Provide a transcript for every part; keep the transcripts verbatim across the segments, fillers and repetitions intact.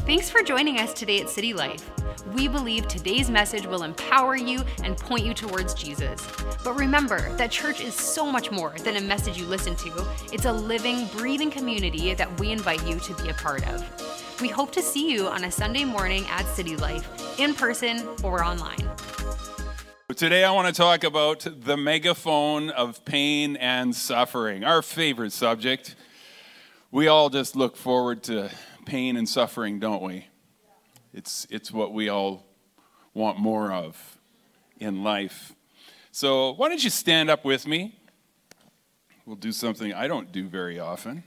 Thanks for joining us today at City Life. We believe today's message will empower you and point you towards Jesus. But remember that church is so much more than a message you listen to. It's a living, breathing community that we invite you to be a part of. We hope to see you on a Sunday morning at City Life, in person or online. Today I want to talk about the megaphone of pain and suffering, our favorite subject. We all just look forward to pain and suffering, don't we? It's it's what we all want more of in life. So why don't you stand up with me? We'll do something I don't do very often.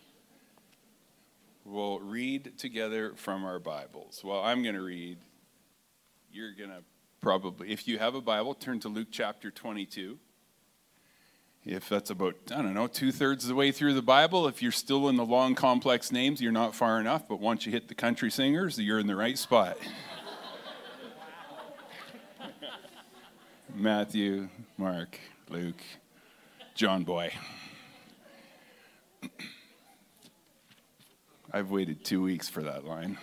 We'll read together from our Bibles. Well, I'm going to read. You're going to probably, if you have a Bible, turn to Luke chapter twenty-two. If that's about, I don't know, two-thirds of the way through the Bible, if you're still in the long, complex names, you're not far enough. But once you hit the country singers, you're in the right spot. Matthew, Mark, Luke, John Boy. I've waited two weeks for that line.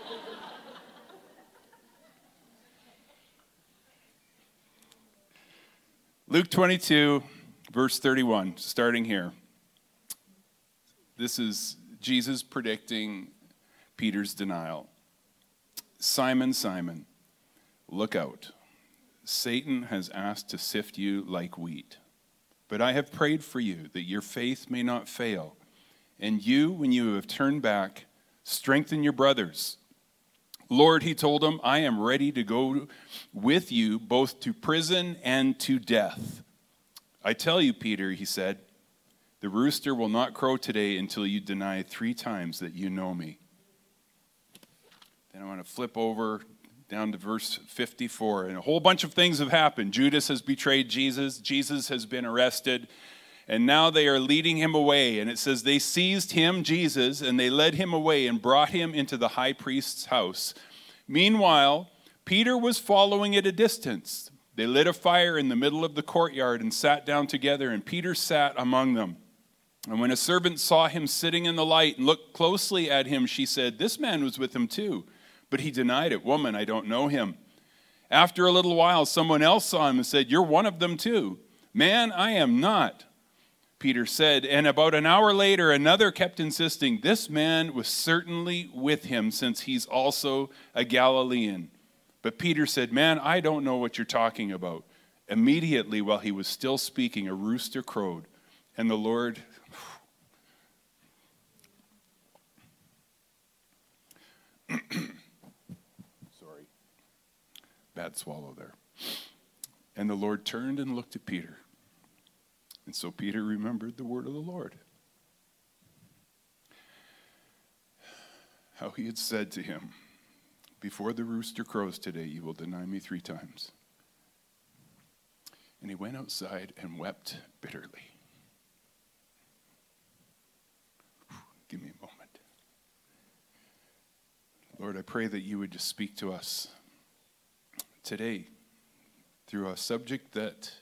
Luke twenty-two, verse thirty-one, starting here. This is Jesus predicting Peter's denial. Simon, Simon, look out. Satan has asked to sift you like wheat. But I have prayed for you that your faith may not fail. And you, when you have turned back, strengthen your brothers. Lord, he told him, I am ready to go with you both to prison and to death. I tell you, Peter, he said, the rooster will not crow today until you deny three times that you know me. Then I want to flip over down to verse fifty-four. And a whole bunch of things have happened. Judas has betrayed Jesus. Jesus has been arrested. And now they are leading him away. And it says they seized him, Jesus, and they led him away and brought him into the high priest's house. Meanwhile, Peter was following at a distance. They lit a fire in the middle of the courtyard and sat down together, and Peter sat among them. And when a servant saw him sitting in the light and looked closely at him, she said, this man was with him too. But he denied it. Woman, I don't know him. After a little while, someone else saw him and said, you're one of them too. Man, I am not. Peter said, and about an hour later, another kept insisting, this man was certainly with him, since he's also a Galilean. But Peter said, man, I don't know what you're talking about. Immediately, while he was still speaking, a rooster crowed, and the Lord... Sorry. Bad swallow there. And the Lord turned and looked at Peter. And so Peter remembered the word of the Lord. How he had said to him, before the rooster crows today, you will deny me three times. And he went outside and wept bitterly. Give me a moment. Lord, I pray that you would just speak to us today through a subject that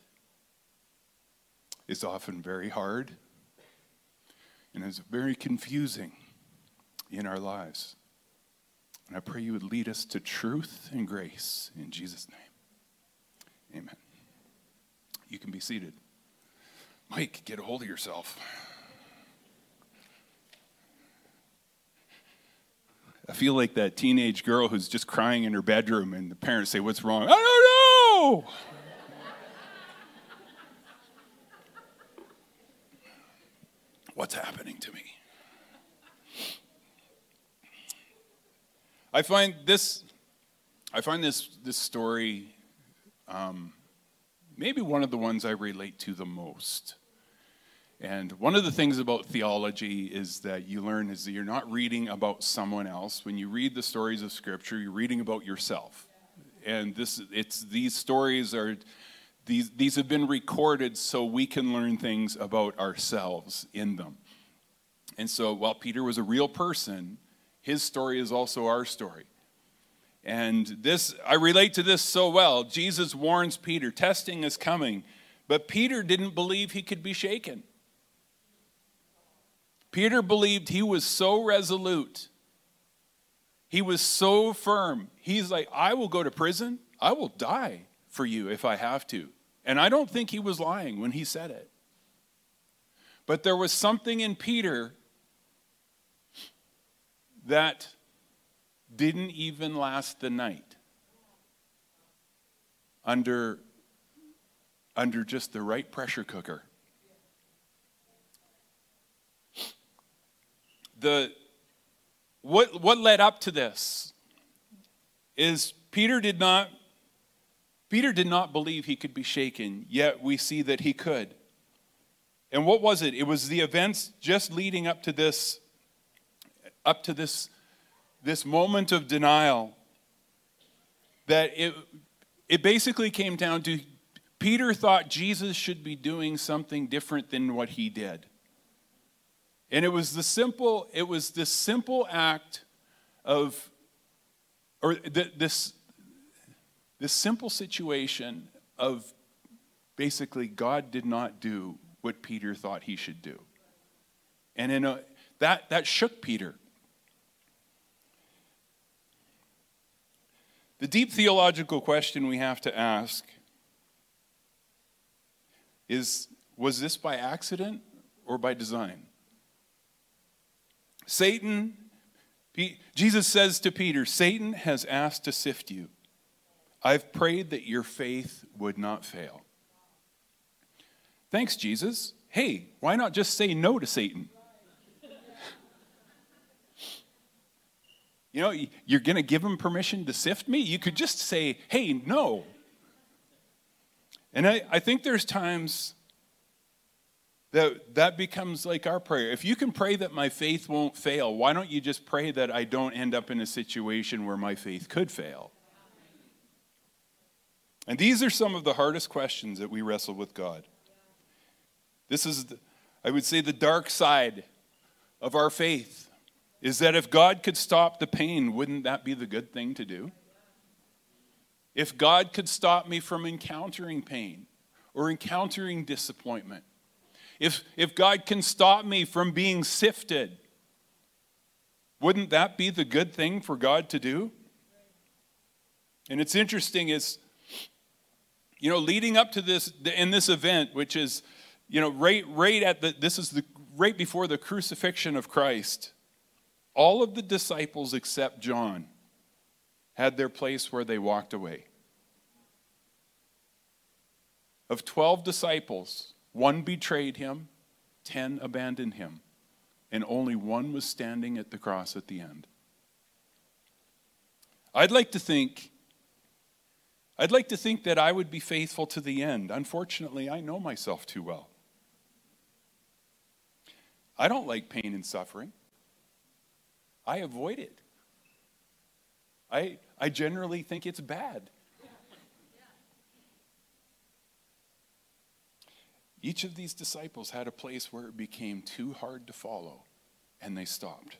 is often very hard and is very confusing in our lives. And I pray you would lead us to truth and grace in Jesus' name. Amen. You can be seated. Mike, get a hold of yourself. I feel like that teenage girl who's just crying in her bedroom and the parents say, what's wrong? I don't know! What's happening to me? I find this, I find this this story um, maybe one of the ones I relate to the most. And one of the things about theology is that you learn is that you're not reading about someone else. When you read the stories of Scripture, you're reading about yourself. And this, it's these stories are these these have been recorded so we can learn things about ourselves in them. And so, while Peter was a real person, his story is also our story. And this, I relate to this so well. Jesus warns Peter, testing is coming, but Peter didn't believe he could be shaken. Peter believed he was so resolute He was so firm. He's like, I will go to prison. I will die for you if I have to. And I don't think he was lying when he said it. But there was something in Peter that didn't even last the night under, under just the right pressure cooker. The what what led up to this is Peter did not Peter did not believe he could be shaken, yet we see that he could. And what was it? It was the events just leading up to this up to this this moment of denial that it it basically came down to Peter thought Jesus should be doing something different than what he did. And it was the simple, it was this simple act of, or th- this, this simple situation of basically God did not do what Peter thought he should do. And in a, that, that shook Peter. The deep theological question we have to ask is, was this by accident or by design? Satan, Jesus says to Peter, Satan has asked to sift you. I've prayed that your faith would not fail. Thanks, Jesus. Hey, why not just say no to Satan? You know, you're going to give him permission to sift me? You could just say, hey, no. And I, I think there's times that that becomes like our prayer. If you can pray that my faith won't fail, why don't you just pray that I don't end up in a situation where my faith could fail? And these are some of the hardest questions that we wrestle with God. This is, the, I would say, the dark side of our faith, is that if God could stop the pain, wouldn't that be the good thing to do? If God could stop me from encountering pain or encountering disappointment, If, if God can stop me from being sifted, wouldn't that be the good thing for God to do? And it's interesting is, you know, leading up to this, in this event, which is, you know, right, right at the, this is the, right before the crucifixion of Christ, all of the disciples except John had their place where they walked away. Of twelve disciples, one betrayed him, ten abandoned him, and only one was standing at the cross at the end. I'd like to think, I'd like to think that I would be faithful to the end. Unfortunately, I know myself too well. I don't like pain and suffering. I avoid it. I, I generally think it's bad. Each of these disciples had a place where it became too hard to follow, and they stopped.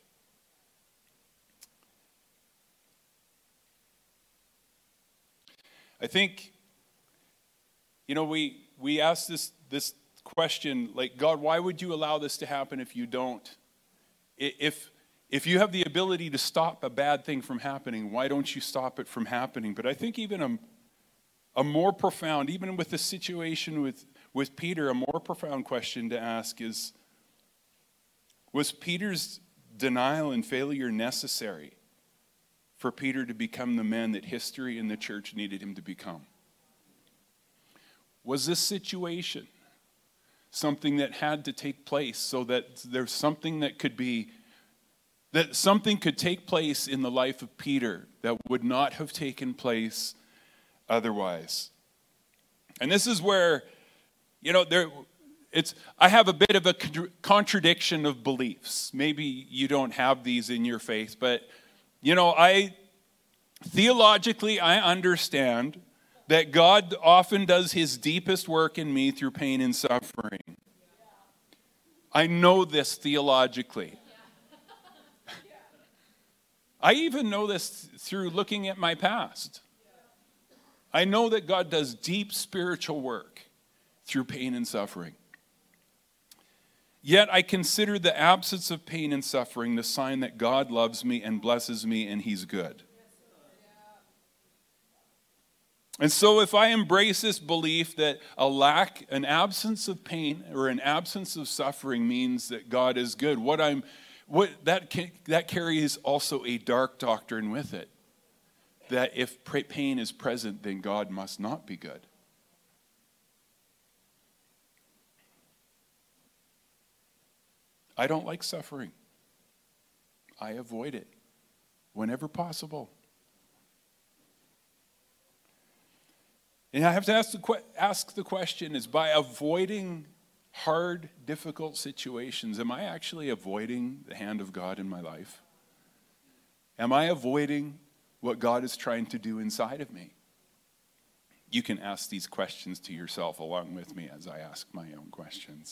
I think, you know, we we ask this this question, like, God, why would you allow this to happen if you don't? If if you have the ability to stop a bad thing from happening, why don't you stop it from happening? But I think even a, a more profound, even with the situation with With Peter, a more profound question to ask is, was Peter's denial and failure necessary for Peter to become the man that history and the church needed him to become? Was this situation something that had to take place so that there's something that could be, that something could take place in the life of Peter that would not have taken place otherwise? And this is where, you know, there, it's. I have a bit of a contradiction of beliefs. Maybe you don't have these in your faith, but, you know, I, theologically, I understand that God often does his deepest work in me through pain and suffering. I know this theologically. I even know this through looking at my past. I know that God does deep spiritual work through pain and suffering. Yet I consider the absence of pain and suffering the sign that God loves me and blesses me and he's good. And so if I embrace this belief that a lack, an absence of pain or an absence of suffering means that God is good, what I'm, what that that carries also a dark doctrine with it. That if pain is present, then God must not be good. I don't like suffering. I avoid it whenever possible. And I have to ask the, ask the question, is by avoiding hard, difficult situations, am I actually avoiding the hand of God in my life? Am I avoiding what God is trying to do inside of me? You can ask these questions to yourself along with me as I ask my own questions.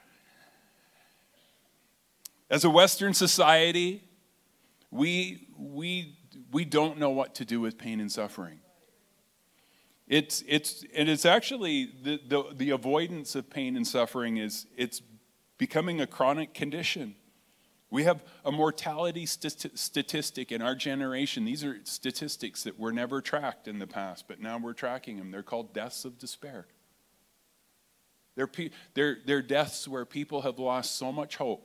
As a Western society, we, we, we don't know what to do with pain and suffering. It's, it's, and it's actually, the, the, the avoidance of pain and suffering is, it's becoming a chronic condition. We have a mortality st- statistic in our generation. These are statistics that were never tracked in the past, but now we're tracking them. They're called deaths of despair. They're, pe- they're, they're deaths where people have lost so much hope,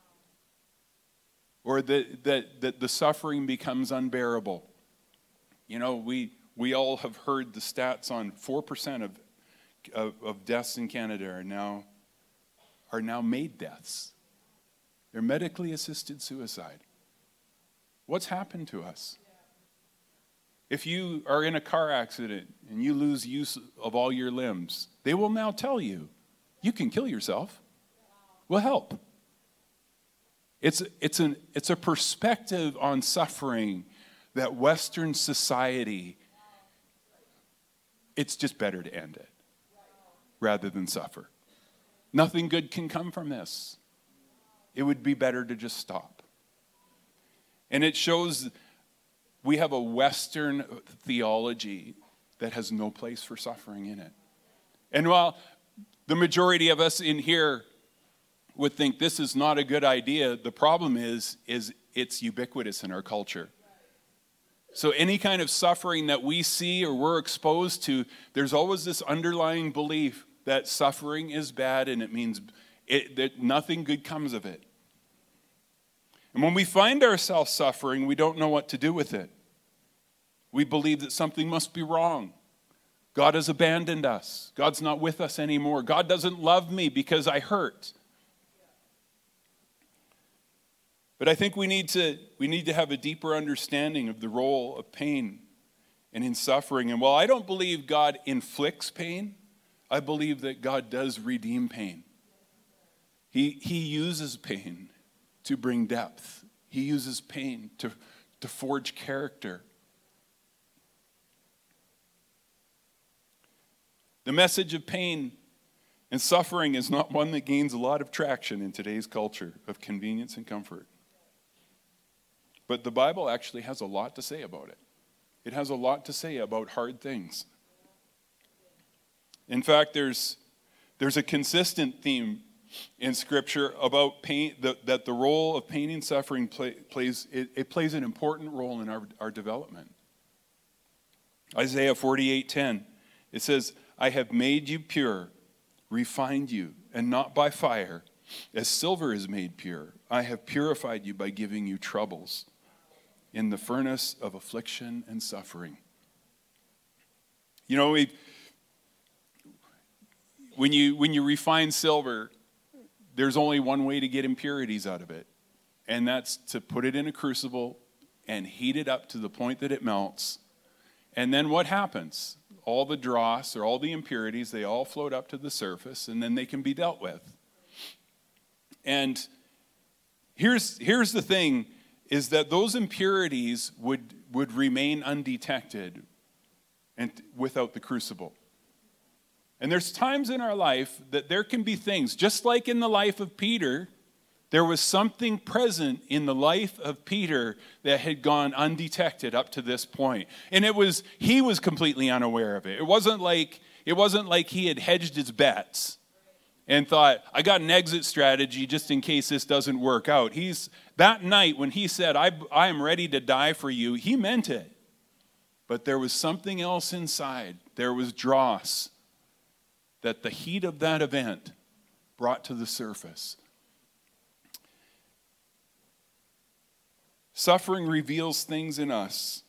or that, that, that the suffering becomes unbearable. You know, we... We all have heard the stats on four percent of, of, of deaths in Canada are now, are now made deaths. They're medically assisted suicide. What's happened to us? If you are in a car accident and you lose use of all your limbs, they will now tell you, you can kill yourself. We'll help. It's, it's, an, it's a perspective on suffering that Western society, it's just better to end it rather than suffer. Nothing good can come from this. It would be better to just stop. And it shows we have a Western theology that has no place for suffering in it. And while the majority of us in here would think this is not a good idea, the problem is, is it's ubiquitous in our culture. So any kind of suffering that we see or we're exposed to, there's always this underlying belief that suffering is bad and it means it, that nothing good comes of it. And when we find ourselves suffering, we don't know what to do with it. We believe that something must be wrong. God has abandoned us. God's not with us anymore. God doesn't love me because I hurt. But I think we need to we need to have a deeper understanding of the role of pain and in suffering. And while I don't believe God inflicts pain, I believe that God does redeem pain. He, he uses pain to bring depth. He uses pain to, to forge character. The message of pain and suffering is not one that gains a lot of traction in today's culture of convenience and comfort. But the Bible actually has a lot to say about it. It has a lot to say about hard things. In fact, there's, there's a consistent theme in Scripture about pain, that, that the role of pain and suffering play, plays, it, it plays an important role in our, our development. Isaiah forty-eight ten, it says, I have made you pure, refined you, and not by fire. As silver is made pure, I have purified you by giving you troubles in the furnace of affliction and suffering. You know, we, when you when you refine silver, there's only one way to get impurities out of it, and that's to put it in a crucible and heat it up to the point that it melts. And then what happens? All the dross or all the impurities, they all float up to the surface, and then they can be dealt with. And here's here's the thing, is that those impurities would, would remain undetected and without the crucible. And there's times in our life that there can be things, just like in the life of Peter, there was something present in the life of Peter that had gone undetected up to this point. And it was, he was completely unaware of it. It wasn't like, it wasn't like he had hedged his bets and thought, I got an exit strategy just in case this doesn't work out. He's that night when he said, I, I am ready to die for you, he meant it. But there was something else inside. There was dross that the heat of that event brought to the surface. Suffering reveals things in us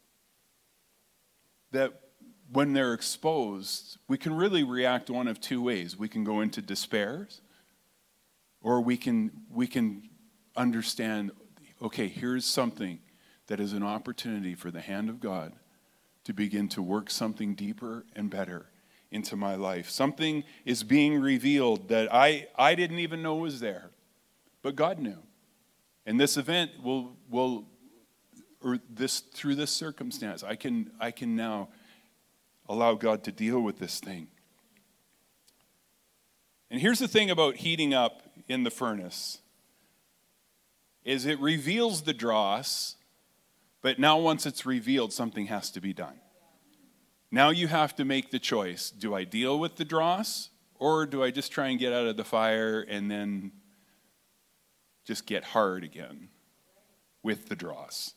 that when they're exposed, we can really react one of two ways. We can go into despair, or we can we can understand, okay, here's something that is an opportunity for the hand of God to begin to work something deeper and better into my life. Something is being revealed that I, I didn't even know was there, but God knew. And this event will will or this through this circumstance, I can I can now allow God to deal with this thing. And here's the thing about heating up in the furnace, is it reveals the dross, but now once it's revealed, something has to be done. Now you have to make the choice. Do I deal with the dross, or do I just try and get out of the fire and then just get hard again with the dross?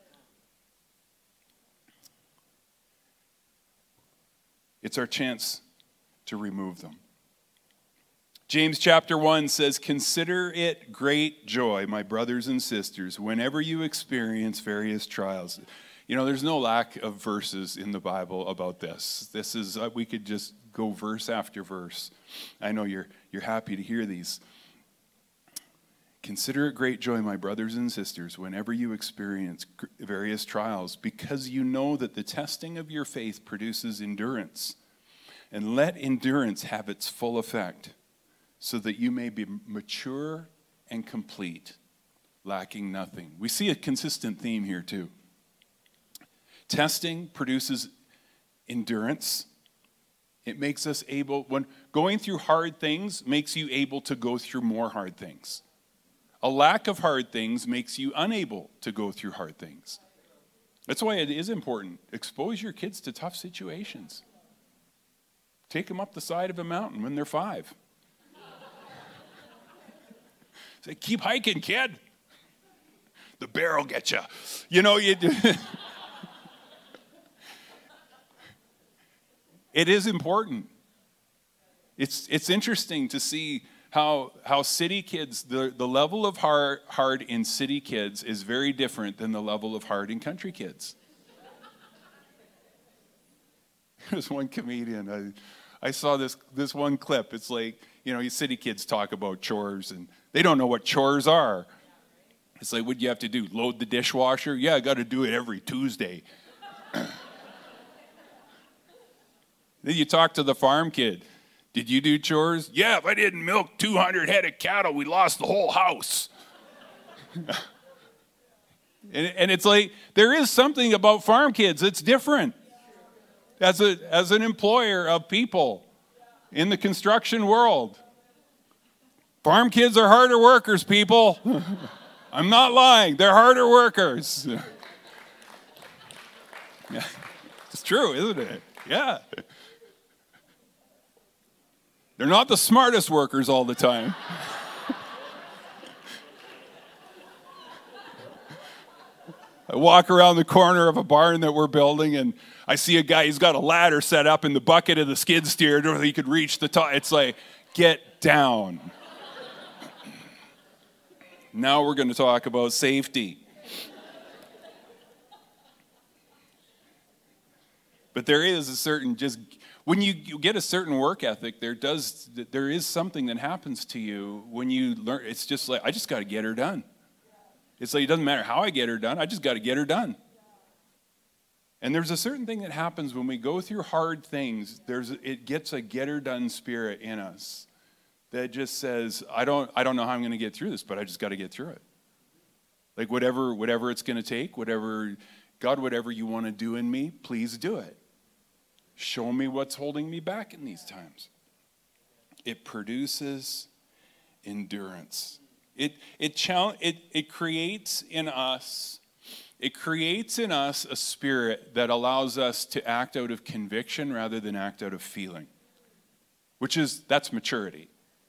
It's our chance to remove them. James chapter one says, consider it great joy, my brothers and sisters, whenever you experience various trials. You know, there's no lack of verses in the Bible about this. This is, uh, we could just go verse after verse. I know you're you're happy to hear these. Consider it great joy, my brothers and sisters, whenever you experience various trials, because you know that the testing of your faith produces endurance. And let endurance have its full effect, so that you may be mature and complete, lacking nothing. We see a consistent theme here too. Testing produces endurance. It makes us able, when going through hard things makes you able to go through more hard things. A lack of hard things makes you unable to go through hard things. That's why it is important. Expose your kids to tough situations. Take them up the side of a mountain when they're five. Say, keep hiking, kid. The bear will get you. You know, you do. It is important. It's it's interesting to see how how city kids, the, the level of hard, hard in city kids is very different than the level of hard in country kids. There's one comedian, I, I saw this this one clip. It's like, you know, city kids talk about chores, and they don't know what chores are. It's like, what do you have to do? Load the dishwasher? Yeah, I got to do it every Tuesday. Then you talk to the farm kid. Did you do chores? Yeah, if I didn't milk two hundred head of cattle, we lost the whole house. and, and it's like, there is something about farm kids that's different. As a as an employer of people in the construction world. Farm kids are harder workers, people. I'm not lying. They're harder workers. It's true, isn't it? Yeah. They're not the smartest workers all the time. I walk around the corner of a barn that we're building, and I see a guy, he's got a ladder set up in the bucket of the skid steer so he could reach the top. It's like, get down. Now we're going to talk about safety. But there is a certain, just when you, you get a certain work ethic, there does there is something that happens to you when you learn. It's just like, I just got to get her done. It's like, it doesn't matter how I get her done, I just got to get her done. And there's a certain thing that happens when we go through hard things. There's it gets a get her done spirit in us that just says, I don't I don't know how I'm going to get through this, but I just got to get through it. Like whatever whatever it's going to take, whatever God, whatever you want to do in me, please do it. Show me what's holding me back in these times. It produces endurance. It it challenge it it creates in us it creates in us a spirit that allows us to act out of conviction rather than act out of feeling. Which is that's maturity.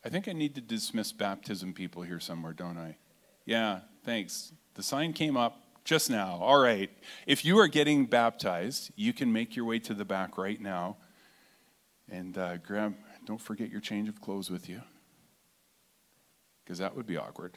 I think I need to dismiss baptism people here somewhere, don't I? Yeah, thanks. The sign came up just now. All right. If you are getting baptized, you can make your way to the back right now. And uh, grab, don't forget your change of clothes with you, because that would be awkward.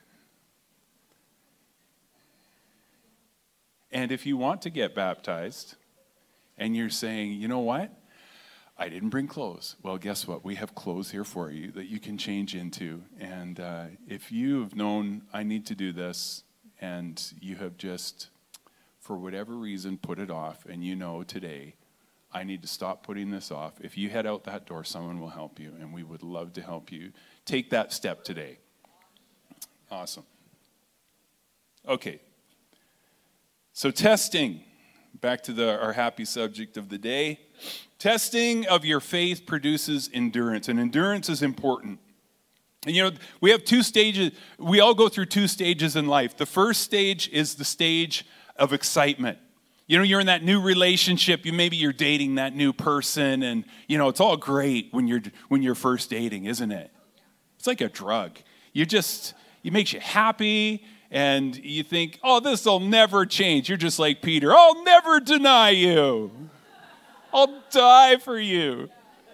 And if you want to get baptized and you're saying, you know what? I didn't bring clothes. Well, guess what? We have clothes here for you that you can change into. And uh, if you've known I need to do this and you have just, for whatever reason, put it off, and you know today, I need to stop putting this off. If you head out that door, someone will help you, and we would love to help you take that step today. Awesome. Okay. So testing, back to the, our happy subject of the day. Testing of your faith produces endurance, and endurance is important. And you know, we have two stages, we all go through two stages in life. The first stage is the stage of excitement. You know, you're in that new relationship, you maybe you're dating that new person, and you know, it's all great when you're when you're first dating, isn't it? It's like a drug. You just, it makes you happy. And you think, oh, this will never change. You're just like Peter. I'll never deny you. I'll die for you.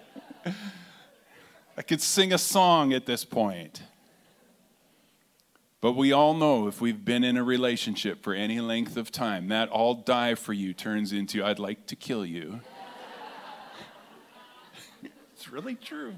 I could sing a song at this point. But we all know if we've been in a relationship for any length of time, that I'll die for you turns into I'd like to kill you. It's really true.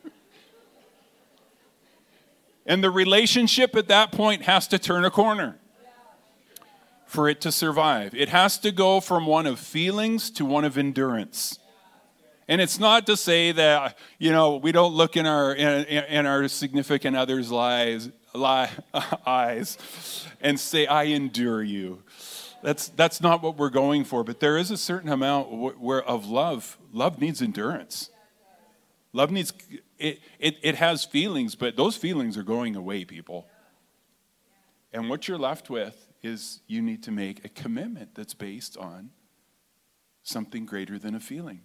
And the relationship at that point has to turn a corner for it to survive. It has to go from one of feelings to one of endurance. And it's not to say that, you know, we don't look in our in, in our significant other's lies, lie, eyes and say, I endure you. That's that's not what we're going for. But there is a certain amount where of love. Love needs endurance. Love needs, it, it, it has feelings, but those feelings are going away, people. And what you're left with is you need to make a commitment that's based on something greater than a feeling.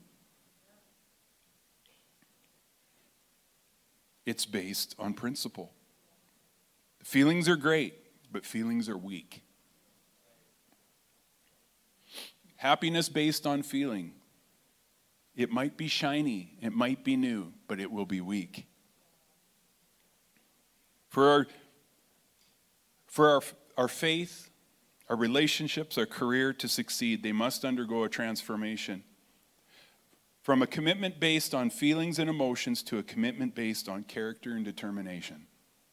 It's based on principle. Feelings are great, but feelings are weak. Happiness based on feeling. It might be shiny, it might be new, but it will be weak. For our, for our, our faith, our relationships, our career to succeed, they must undergo a transformation. From a commitment based on feelings and emotions to a commitment based on character and determination.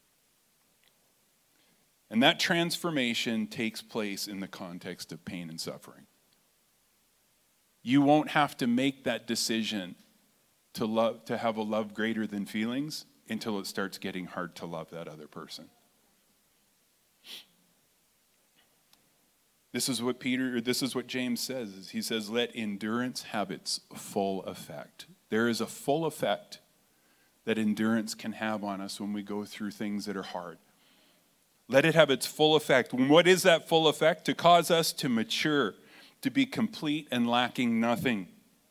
And that transformation takes place in the context of pain and suffering. You won't have to make that decision to love, to have a love greater than feelings until it starts getting hard to love that other person. This is what Peter, this is what James says. He says, let endurance have its full effect. There is a full effect that endurance can have on us when we go through things that are hard. Let it have its full effect. What is that full effect? To cause us to mature, to be complete and lacking nothing.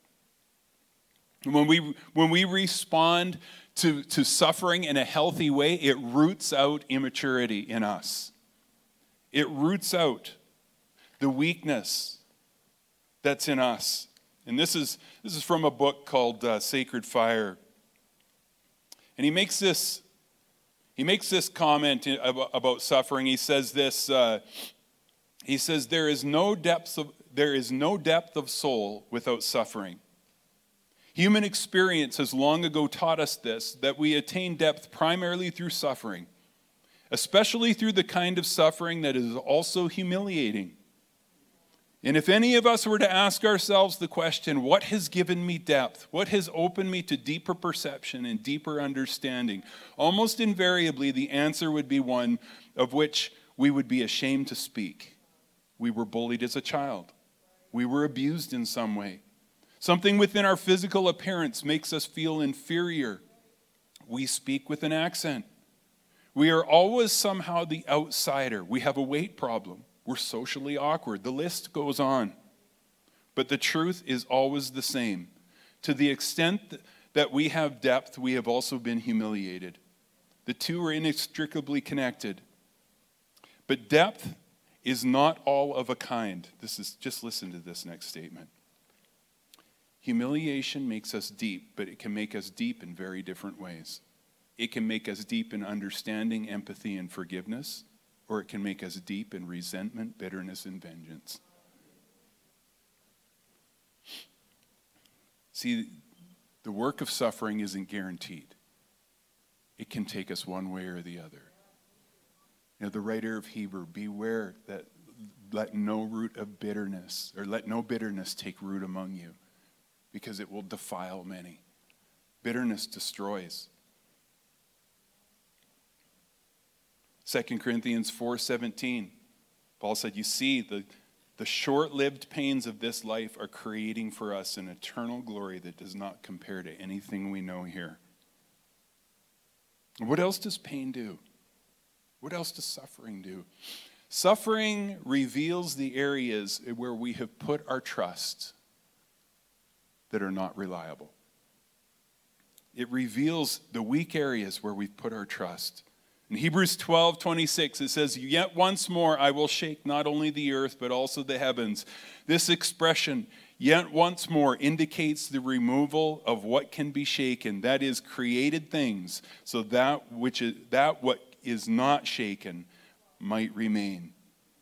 When we, when we respond to, to suffering in a healthy way, it roots out immaturity in us. It roots out the weakness that's in us. And this is, this is from a book called uh, Sacred Fire. And he makes this, he makes this comment about, about suffering. He says this, uh, he says, there is no depth of, there is no depth of soul without suffering. Human experience has long ago taught us this, that we attain depth primarily through suffering, especially through the kind of suffering that is also humiliating. And if any of us were to ask ourselves the question, what has given me depth? What has opened me to deeper perception and deeper understanding? Almost invariably, the answer would be one of which we would be ashamed to speak. We were bullied as a child. We were abused in some way. Something within our physical appearance makes us feel inferior. We speak with an accent. We are always somehow the outsider. We have a weight problem. We're socially awkward. The list goes on. But the truth is always the same. To the extent that we have depth, we have also been humiliated. The two are inextricably connected. But depth is not all of a kind. This is, just listen to this next statement. Humiliation makes us deep, but it can make us deep in very different ways. It can make us deep in understanding, empathy, and forgiveness, or it can make us deep in resentment, bitterness, and vengeance. See, the work of suffering isn't guaranteed. It can take us one way or the other. You know, the writer of Hebrew, beware that let no root of bitterness, or let no bitterness take root among you, because it will defile many. Bitterness destroys. Second Corinthians four seventeen, Paul said, you see, the, the short-lived pains of this life are creating for us an eternal glory that does not compare to anything we know here. What else does pain do? What else does suffering do? Suffering reveals the areas where we have put our trust that are not reliable. It reveals the weak areas where we've put our trust. In Hebrews twelve twenty-six, it says, yet once more I will shake not only the earth, but also the heavens. This expression, yet once more, indicates the removal of what can be shaken, that is, created things, so that which is, that what is not shaken might remain.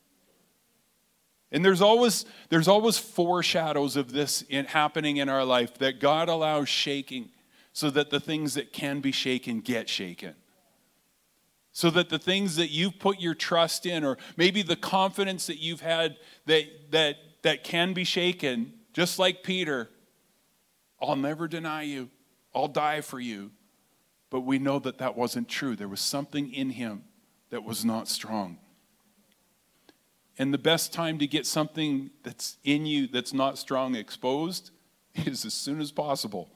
And there's always, there's always foreshadows of this in, happening in our life, that God allows shaking so that the things that can be shaken get shaken. So that the things that you've put your trust in, or maybe the confidence that you've had that, that, that can be shaken, just like Peter, I'll never deny you, I'll die for you. But we know that that wasn't true. There was something in him that was not strong. And the best time to get something that's in you that's not strong exposed is as soon as possible.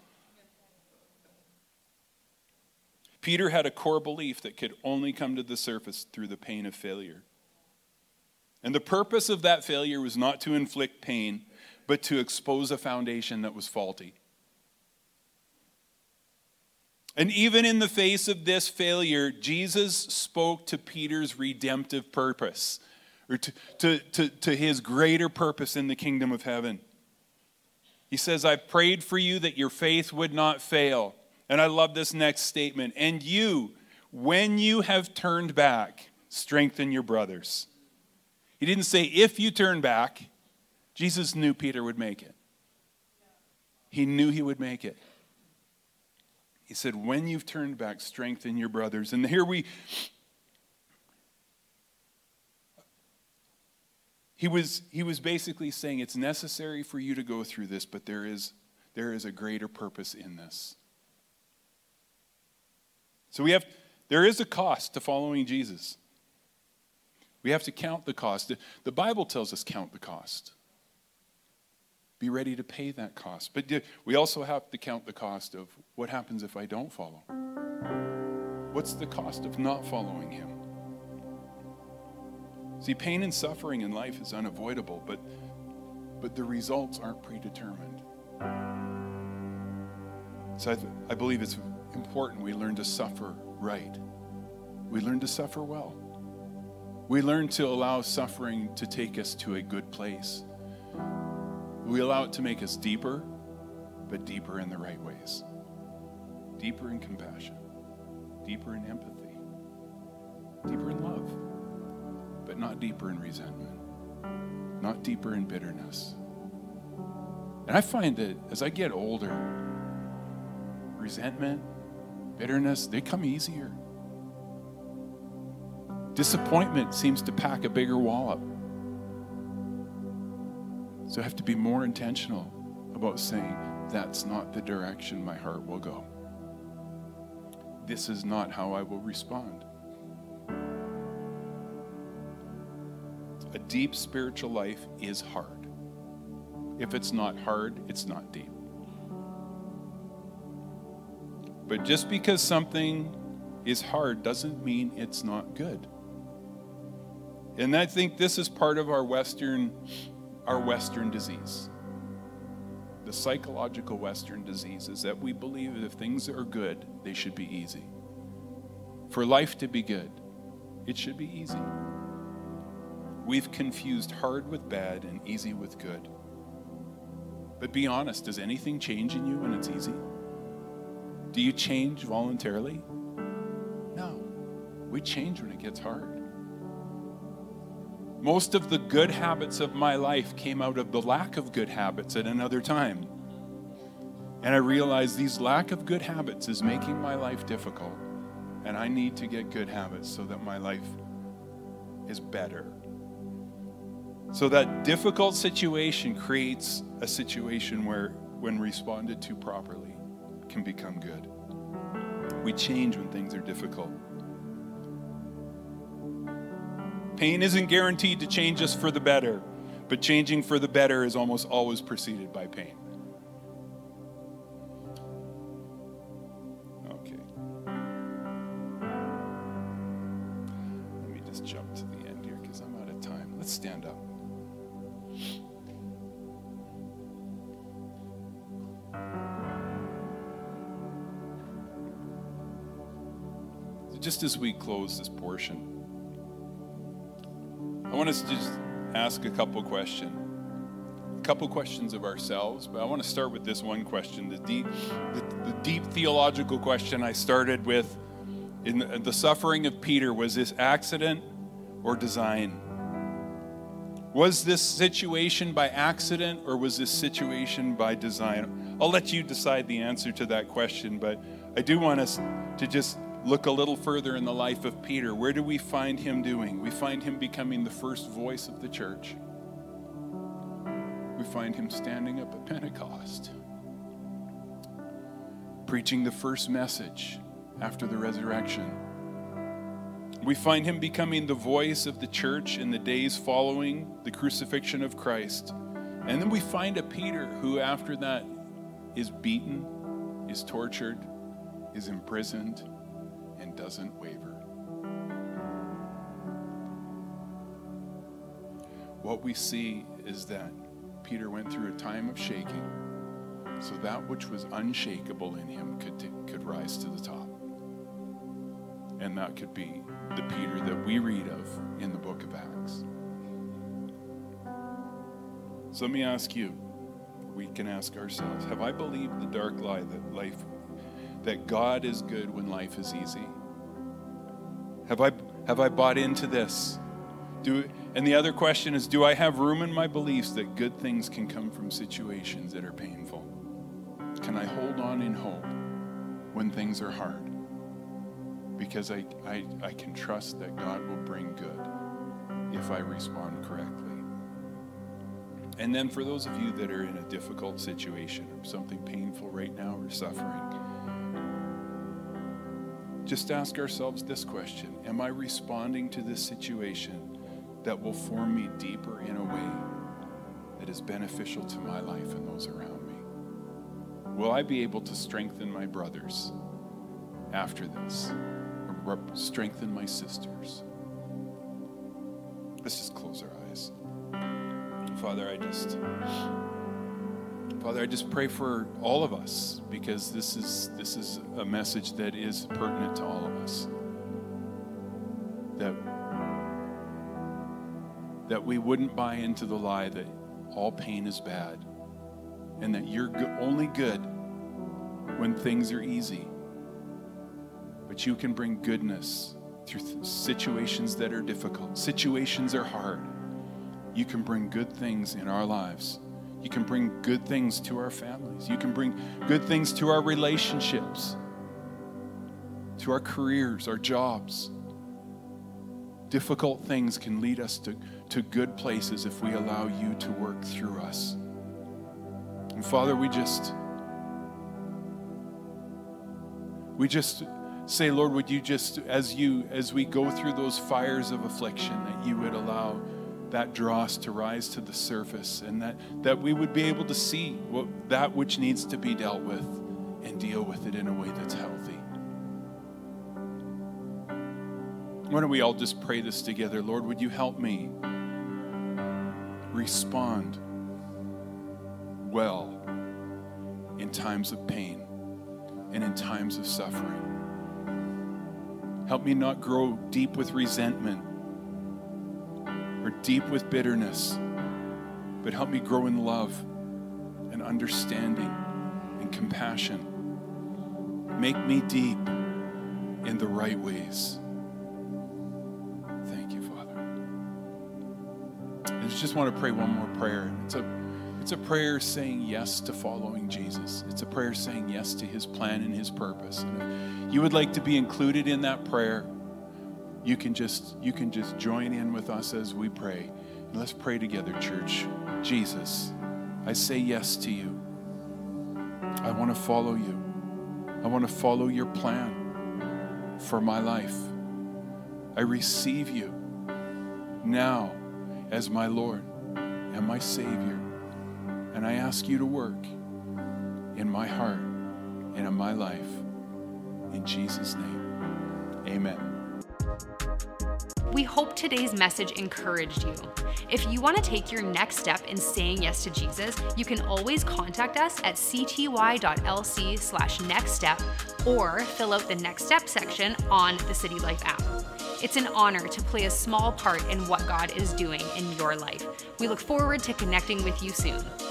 Peter had a core belief that could only come to the surface through the pain of failure. And the purpose of that failure was not to inflict pain, but to expose a foundation that was faulty. And even in the face of this failure, Jesus spoke to Peter's redemptive purpose, or to, to, to, to his greater purpose in the kingdom of heaven. He says, I prayed for you that your faith would not fail. And I love this next statement. And you, when you have turned back, strengthen your brothers. He didn't say if you turn back. Jesus knew Peter would make it. He knew he would make it. He said, when you've turned back, strengthen your brothers. And here we, he was, he was basically saying it's necessary for you to go through this, but there is, there is a greater purpose in this. So we have, there is a cost to following Jesus. We have to count the cost. The Bible tells us count the cost. Be ready to pay that cost. But we also have to count the cost of what happens if I don't follow. What's the cost of not following him? See, pain and suffering in life is unavoidable, but, but the results aren't predetermined. So I, I believe it's important we learn to suffer right. We learn to suffer well. We learn to allow suffering to take us to a good place. We allow it to make us deeper, but deeper in the right ways. Deeper in compassion, deeper in empathy, deeper in love, but not deeper in resentment, not deeper in bitterness. And I find that as I get older, resentment, bitterness, they come easier. Disappointment seems to pack a bigger wallop. So I have to be more intentional about saying, that's not the direction my heart will go. This is not how I will respond. A deep spiritual life is hard. If it's not hard, it's not deep. But just because something is hard doesn't mean it's not good. And I think this is part of our Western, our Western disease. The psychological Western disease is that we believe that if things are good, they should be easy. For life to be good, it should be easy. We've confused hard with bad and easy with good. But be honest, does anything change in you when it's easy? Do you change voluntarily? No. We change when it gets hard. Most of the good habits of my life came out of the lack of good habits at another time. And I realized these lack of good habits is making my life difficult. And I need to get good habits so that my life is better. So that difficult situation creates a situation where, when responded to properly, can become good. We change when things are difficult. Pain isn't guaranteed to change us for the better, but changing for the better is almost always preceded by pain. Okay. Let me just jump to the end here because I'm out of time. Let's stand up. Just as we close this portion, I want us to just ask a couple questions. A couple questions of ourselves, but I want to start with this one question, the deep, the, the deep theological question I started with. In the, the suffering of Peter, was this accident or design? Was this situation by accident or was this situation by design? I'll let you decide the answer to that question, but I do want us to just look a little further in the life of Peter. Where do we find him doing? We find him becoming the first voice of the church. We find him standing up at Pentecost, preaching the first message after the resurrection. We find him becoming the voice of the church in the days following the crucifixion of Christ. And then we find a Peter who after that is beaten, is tortured, is imprisoned, and doesn't waver. What we see is that Peter went through a time of shaking, so that which was unshakable in him could, t- could rise to the top. And that could be the Peter that we read of in the book of Acts. So let me ask you, we can ask ourselves, have I believed the dark lie that life that God is good when life is easy? Have I have I bought into this? Do and the other question is, do I have room in my beliefs that good things can come from situations that are painful? Can I hold on in hope when things are hard? Because I, I, I can trust that God will bring good if I respond correctly. And then for those of you that are in a difficult situation or something painful right now or suffering, just ask ourselves this question: am I responding to this situation that will form me deeper in a way that is beneficial to my life and those around me? Will I be able to strengthen my brothers after this, or strengthen my sisters? Let's just close our eyes. Father, I just, Father, I just pray for all of us, because this is this is a message that is pertinent to all of us. That that we wouldn't buy into the lie that all pain is bad, and that you're go- only good when things are easy. But you can bring goodness through th- situations that are difficult. Situations are hard. You can bring good things in our lives. You can bring good things to our families. You can bring good things to our relationships, to our careers, our jobs. Difficult things can lead us to, to good places if we allow you to work through us. And Father, we just, we just say, Lord, would you just, as you, as we go through those fires of affliction, that you would allow that dross to rise to the surface, and that, that we would be able to see what, that which needs to be dealt with and deal with it in a way that's healthy. Why don't we all just pray this together? Lord, would you help me respond well in times of pain and in times of suffering? Help me not grow deep with resentment or deep with bitterness, but help me grow in love and understanding and compassion. Make me deep in the right ways. Thank you, Father. I just want to pray one more prayer. It's a, it's a prayer saying yes to following Jesus. It's a prayer saying yes to his plan and his purpose. And if you would like to be included in that prayer, you can just, you can just join in with us as we pray. And let's pray together, church. Jesus, I say yes to you. I want to follow you. I want to follow your plan for my life. I receive you now as my Lord and my Savior. And I ask you to work in my heart and in my life. In Jesus' name, amen. We hope today's message encouraged you. If you want to take your next step in saying yes to Jesus, you can always contact us at cty.lc slash next step or fill out the next step section on the City Life app. It's an honor to play a small part in what God is doing in your life. We look forward to connecting with you soon.